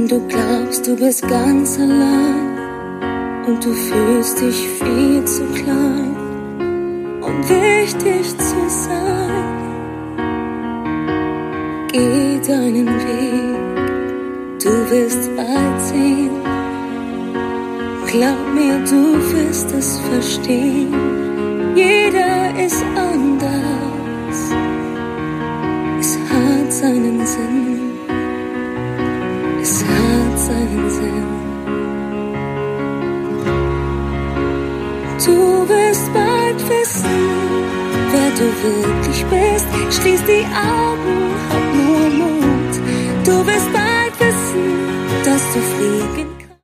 Wenn du glaubst, du bist ganz allein und du fühlst dich viel zu klein, um wichtig zu sein, geh deinen Weg, du wirst bald sehen. Glaub mir, du wirst es verstehen. Jeder ist anders, es hat seinen Sinn. Es hat seinen Sinn. Du wirst bald wissen, wer du wirklich bist. Schließ die Augen, hab nur Mut. Du wirst bald wissen, dass du fliegen kannst.